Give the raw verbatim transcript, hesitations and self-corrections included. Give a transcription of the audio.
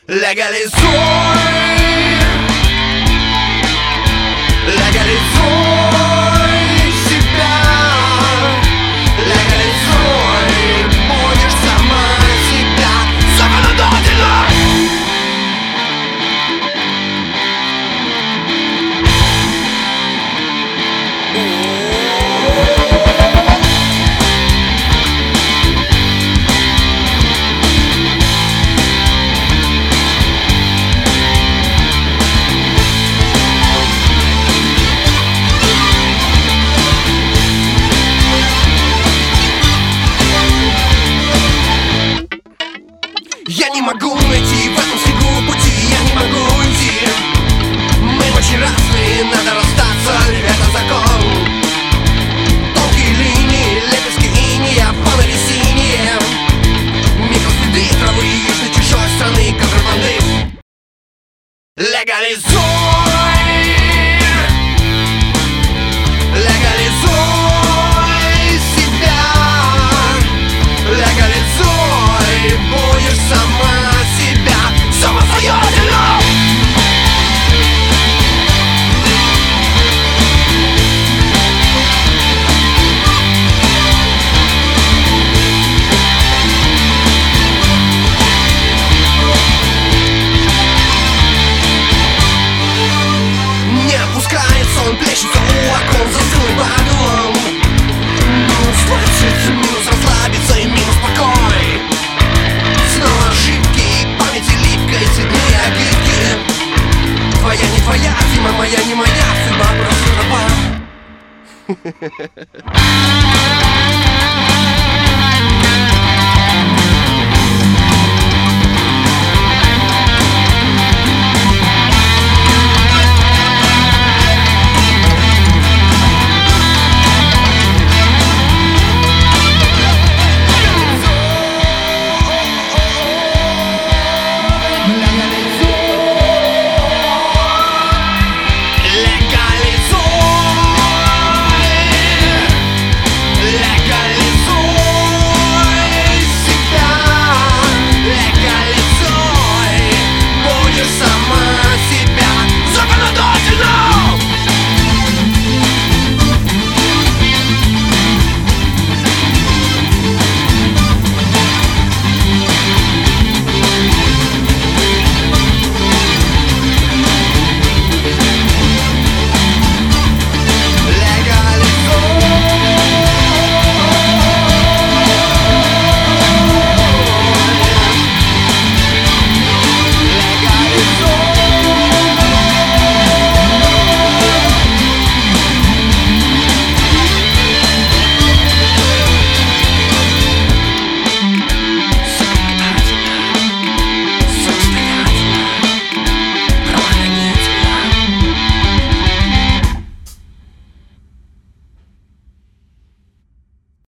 Легализуй, легализуй себя, легализуй, будешь сама себя законодательно. Я не могу найти в этом снегу пути, я не могу уйти. Мы очень разные, надо расстаться, это закон. Тонкие линии, лепестки инея, фонари синие, микроследы травы южной чужой страны контрабанды. Легализуй, легализуй себя, легализуй, будешь сама себя самостоятельно. Не опускается, он плещется у окон, застыл по углом. Минус двадцать, минус расслабиться и минус покой. Снова ошибки, памяти липкой, цветные обидки. Твоя не твоя, зима моя не моя, судьба просто тропа.